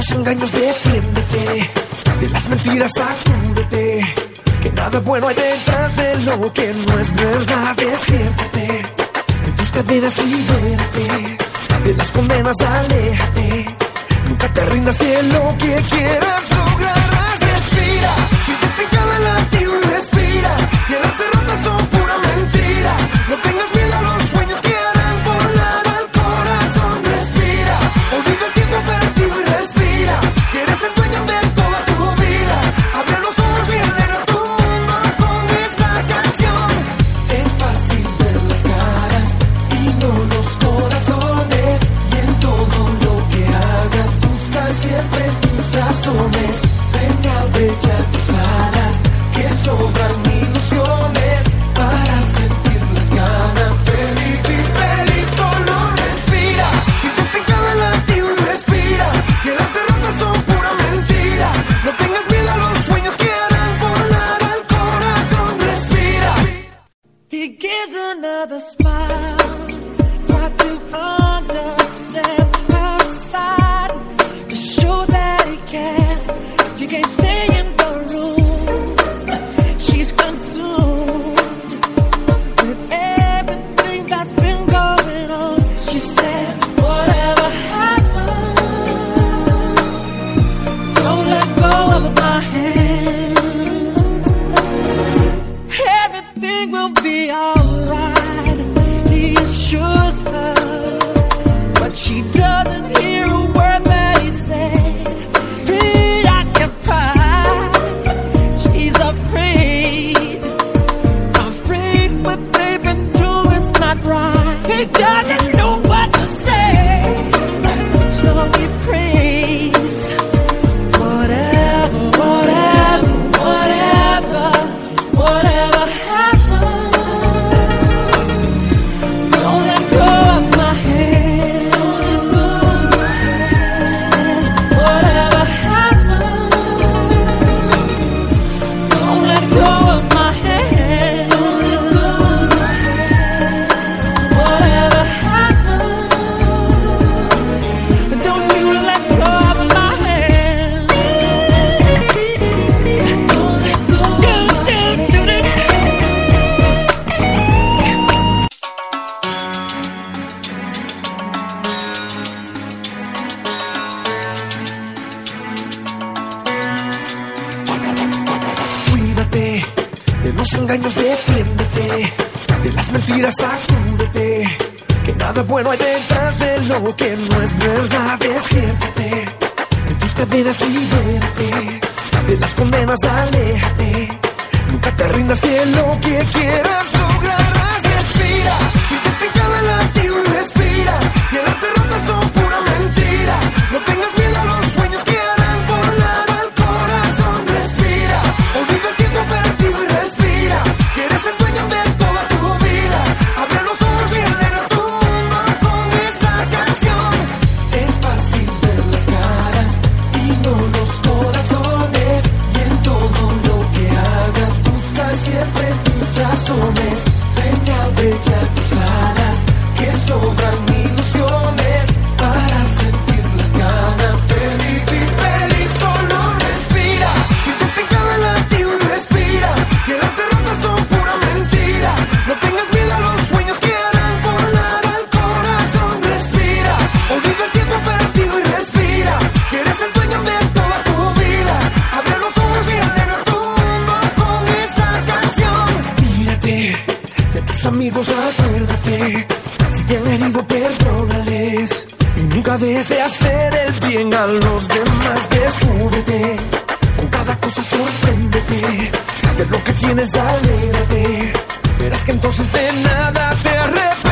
los engaños defiéndete, de las mentiras sacúdete, que nada bueno hay detrás de lo que no es verdad. Despiértate, de tus cadenas libérate, de las condenas aléjate, nunca te rindas que lo que quieras lograrás. Respira, siéntete en cada latido y respira, que las derrotas son pura mentira. No tengas miedo a los sueños que harán volar al corazón. Respira, olvida el tiempo perdido y respira, que eres el dueño de toda tu vida. Abre los ojos y alegra tu mundo con esta canción. Es fácil ver las caras y no los corazones, y en todo lo que hagas busca siempre tus razones. Ven a brillar tus alas, que sobran ilusiones para sentir las ganas. Feliz y feliz, solo respira, siéntete en cada latido y respira, que las derrotas son pura mentira. No tengas miedo a los sueños que harán volar al corazón. Respira. He gives another smile, try to understand her side, to show that he cares. You can't stay in the room, she's consumed with everything that's been going on. She says, whatever happens, don't let go of my hand. Everything will be alright, he assures her, but she doesn't hear a word that he said. Preoccupied, she's afraid what they've been doing's not right. He doesn't know what to say, so he prays. Whatever, whatever, whatever, whatever happens, don't let go of my hand. Says, whatever happens, don't let go of my hand. Whatever happens, don't you let go of my hand. Don't let go of my hand. Cuídate, de los engaños defiéndete, de las mentiras sacúdete, que nada bueno hay detrás de lo que no es verdad. Despiértate, de tus cadenas libérate, de las condenas aléjate, nunca te rindas que lo que quieras lograrás. Respira, siéntete en cada latido y respira, que las derrotas son pura mentira. No tengas miedo a los sueños que harán volar al corazón. Respira, olvida el tiempo perdido y respira, que eres el dueño de toda tu vida. Abre los ojos y alegra tu mundo con esta canción. Es fácil ver las caras y no los corazones, y en todo lo que hagas busca siempre tus razones. Ven a brillar tus alas, que sobran ilusiones para sentir las ganas. Feliz y feliz, solo respira, siéntete en cada latido y respira, que las derrotas son pura mentira. No tengas miedo a los sueños que harán volar al corazón. Respira, olvida el tiempo perdido y respira, que eres el dueño de toda tu vida. Abre los ojos y alegra tu mundo con esta canción. Mírate, de tus amigos acuérdate, si te han herido perdónales, y nunca dejes de hacer el bien a los demás. Descúbrete, con cada cosa sorpréndete, de lo que tienes alégrate, verás que entonces de nada te arrepentirás.